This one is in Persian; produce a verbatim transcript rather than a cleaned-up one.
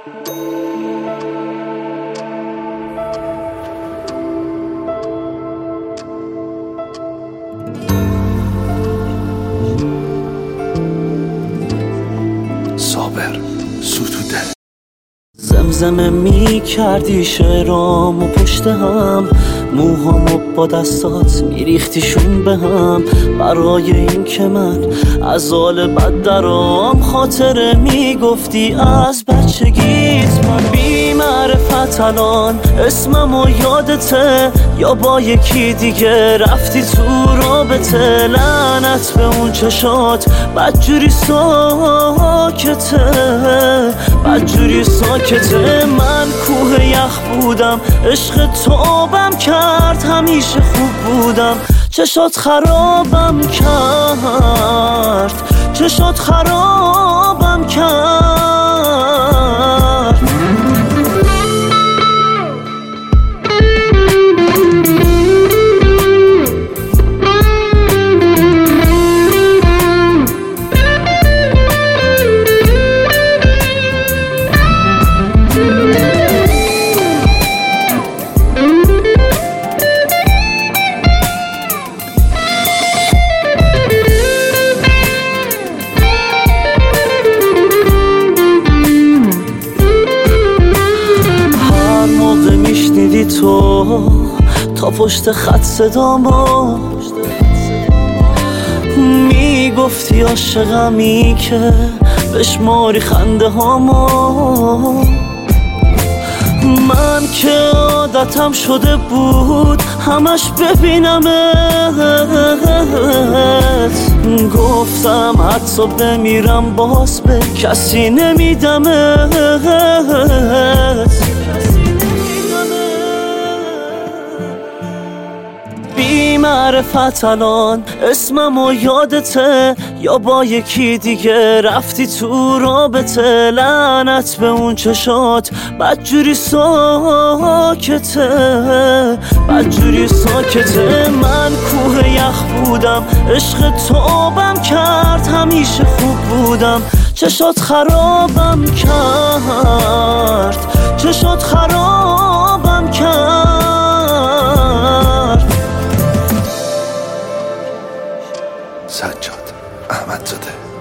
صابر ستوده. زمزمه می کردی شعرامو پشت هم، موهامو با دستات میریختیشون به هم، برای این که من از حال بد درام خاطره میگفتی از بچگیت. من بی معرفت الان اسممو یادته یا با یکی دیگه رفتی تو رابطه؟ لعنت به اون چشات بدجوری ساکته، بدجوری ساکته. من کوه یخ بودم، عشق تو آبم کرد، همیشه خوب بودم، چشات خرابم کرد، چشات خرابم کرد. تو تا پشت خط صدامو میگفتی عاشقمی که بشماری خنده هامو. من که عادتم شده بود همش ببینمت، گفتم حتی بمیرم باز به کسی نمیدمت. بی معرفت الان اسممو یادته یا با یکی دیگه رفتی تو رابطه؟ لعنت به اون چشات بدجوری ساکته، بدجوری ساکته. من کوه یخ بودم، عشق تو آبم کرد، همیشه خوب بودم، چشات خرابم کرد، چشات خرابم کرد. سجاد احمدزاده.